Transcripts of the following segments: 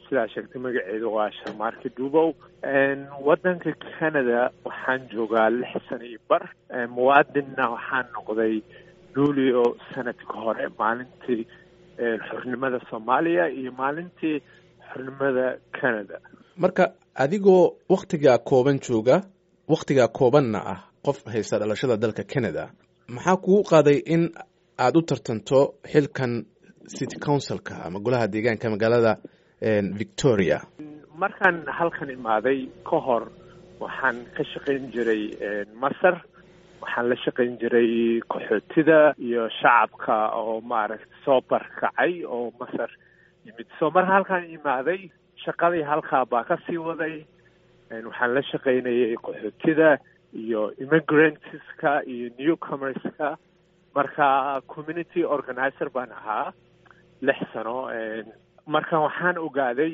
sidaa sheegtay magaceedu waa Sharmaarke Duubow. Waddanka Canada waxaan joogaa 6 sano iyo bar. Muwaadinna waxaan noqday Luulyo sanadka hore, maalintii xornimada Soomaaliya iyo maalintii xornimada Canada. Marka adigoo waqtigaa kooban jooga, waqtigaa koobanna ah qof haysta dhalashada dalka Canada, maxaa kugu qaaday in aad u tartanto xilkan City Councilka ama golaha deegaanka magaalada Victoria? Markaan halkan imaaday ka hor waxaan ka shaqayn jiray Masar. waxaan la shaqayn jiray qaxootida iyo shacabka oo maaragtay soo barkacay oo Masar yimid. Soo mar halkan imaaday shaqadii halkaa baa ka sii waday. waxaan la shaqaynayay qaxootida iyo immigrantska iyo newcomerska. marka community organizer baan ahaa 6 sano. marka waxaan ogaaday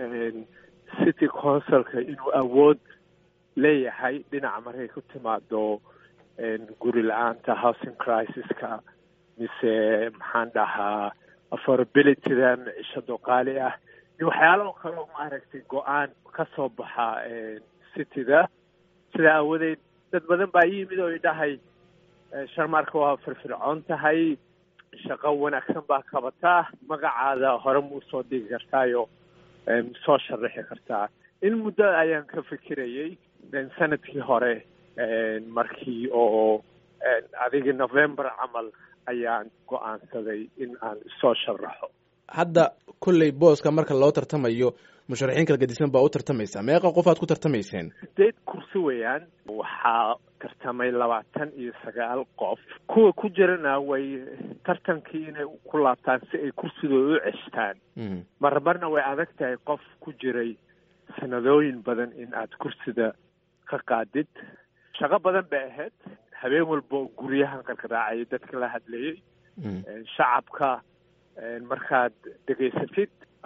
City Councilka inuu awood leeyahay dhinaca markay ku timaado guri la-aanta, housing crisiska, mise maxaan dhahaa affordabilityda, maciishado qaali ah iyo waxyaalo kaloo maaragtay go-aan ka soo baxa cityda. sidaa aawadeed dad badan baa yimid oo idhahay Sharmaarke waa firfircoon tahay, shaqo wanaagsan baa qabataa, magacaada hore ma usoo dhigi kartaayo soo sharaxi kartaa. in muddo ayaan ka fikirayay. sanadkii hore markii oo adiga November camal ayaan go'aansaday in aan soo sharaxo. hadda kulley booska marka loo tartamayo musharaxiin kala gedisan baa u tartamaysaa. meeqa qof aad ku tartamayseen? 8 kursi weeyaan. waxaa tartamay 29 qof. kuwa ku jirana way tartankii inay ku laabtaan si ay kursigooda u ceshtaan. marmarna way adag tahay qof ku jiray sanadooyin badan in aad kursida ka qaadid. shaqo badan bay ahayd. habeen walba guryahan qarqaraacay dadka la hadlayay. shacabka markaad dhegaysatid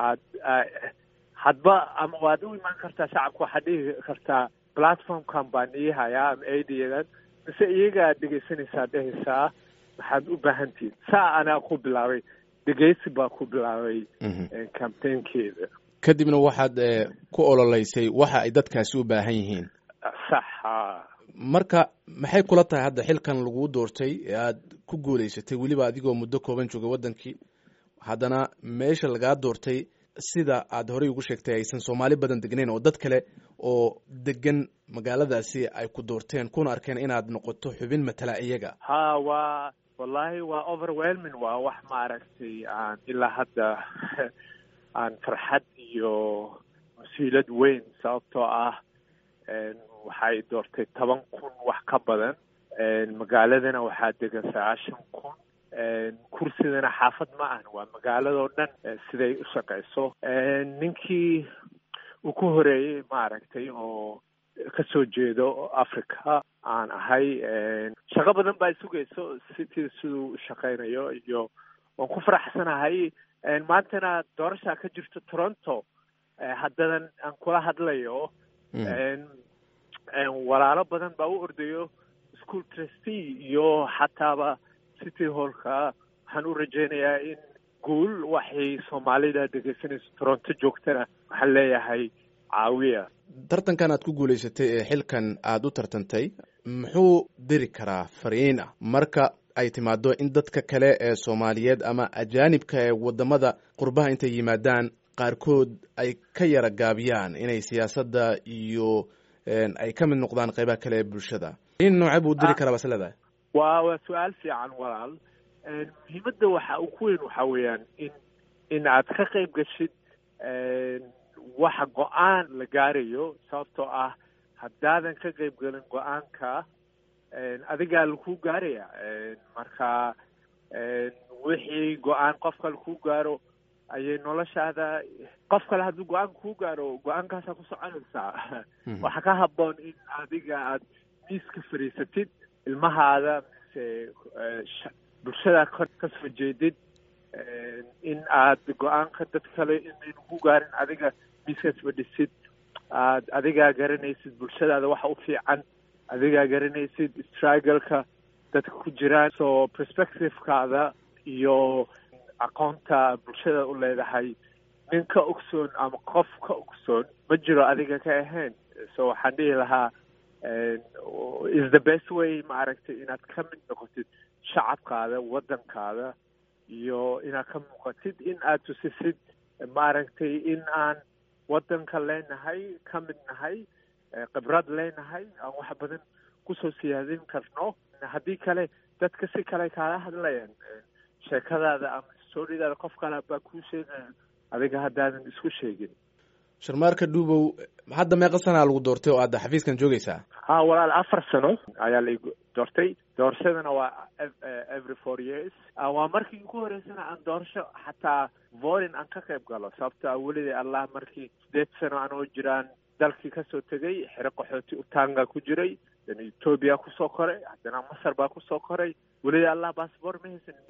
hadba ama waad u imaan kartaa. shacabka waxaad dhihi kartaa platformkan baan ii hayaa ama aidadan, mise iyaga aad dhegaysanaysaa dhehaysaa maxaad u baahantihin. saa anaa ku bilaabay, dhegaysi baa ku bilaabay campaignkeeda. kadibna waxaad ku ololeysay waxa ay dadkaasi u baahan yihiin. sax. marka maxay kula tahay hadda xilkan lagu doortay ee aad ku guuleysatay, weliba adigoo muddo kooban jooga waddankii, haddana meesha lagaa doortay sida aad horey ugu sheegtay aysan Soomaali badan degnayn oo dad kale oo degan magaaladaasi ay ku doorteen kuna arkeen inaad noqoto xubin matala iyaga? waa wallahi waa overwhelming. waa wax maaragtay aan ilaa hadda aan farxad iyo mas-uuliyad weyn, sababtoo ah waxay doortay 10,000 wax ka badan. magaaladana waxaa degan 9,000. kursidana xaafad ma ahan, waa magaaladoo dhan siday u shaqayso. ninkii uu ku horeeyey maaragtay oo kasoo jeedo Africa aan ahay. shaqo badan baa sugayso city siduu u shaqaynayo, iyo waan ku faraxsanahay. maantana doorashaa ka jirto Toronto. haddadan aan kula hadlayo walaalo badan baa u ordayo school trustee iyo xataaba city hallka. waxaan u rajaynayaa in guul waxay Soomaalida dhegaysanayso Toronto joogtana waxaan leeyahay caawiya. tartankan aad ku guulaysatay ee xilkan aad u tartantay muxuu diri karaa fariin ah marka ay timaado in dadka kale ee Soomaaliyeed ama ajaanibka ee wadamada qurbaha intay yimaadaan qaarkood ay ka yara gaabiyaan inay siyaasadda iyo ay ka mid noqdaan qaybaha kale ee bulshada? in nooca buu diri karaa baslada? waa su'aal fiican walaal. muhiimadda waxa ugu weyn waxa weeyaan in aad ka qayb gashid waxa go-aan la gaarayo, sababtoo ah haddaadan ka qayb galin go-aanka adigaa lagu gaaraya. marka wixii go-aan qofka lagu gaaro ayay noloshaada, qof kale hadduu go-aan kuu gaaro go-aankaasaa ku soconaysaa. waxa ka habboon in adiga aad miiska fadhiisatid, ilmahaada mise bulshada ka soo jeedid, in aad go-aanka dad kale inaynu ku gaarin adiga miiskaas fadhisid. aad adigaa garanaysid bulshadaada waxa u fiican, adigaa garanaysid struggle-ka dadka ku jiraan. soo perspective-kaada iyo aqoonta bulshada u leedahay nin ka ogsoon ama qof ka ogsoon ma jiro adiga ka ahayn. So waxaan dhihi lahaa is the best way maaragtay inaad ka mid noqotid shacabkaada, waddankaada, iyo inaad ka muuqatid in aad tusisid maaragtay in aan waddanka leenahay, ka mid nahay, khibrad leenahay, aan wax badan kusoo siyaadin karno. Haddii kale dadka si kale kaala hadlayaan, sheekadaada ama storidaada qof kale baa kuu sheegaya adiga haddaadan isku sheegin. Sharmaarka Dhuubow, hadda meeqa sana lagu doortay oo aad xafiiskan joogaysaa? Walaal 4 sano ayaa la doortay. Doorashadana waa every 4 years. Waa markii ugu horeysana aan doorasho xataa voting aan ka qayb galo, sababtoo ah weligay allah markii 8 sano anoo jiraan dalkii kasoo tegay, xero qaxooti Tanga ku jiray, Ethiopia kusoo koray, haddana Masar baa kusoo koray, weligay allah baasboor ma haysan.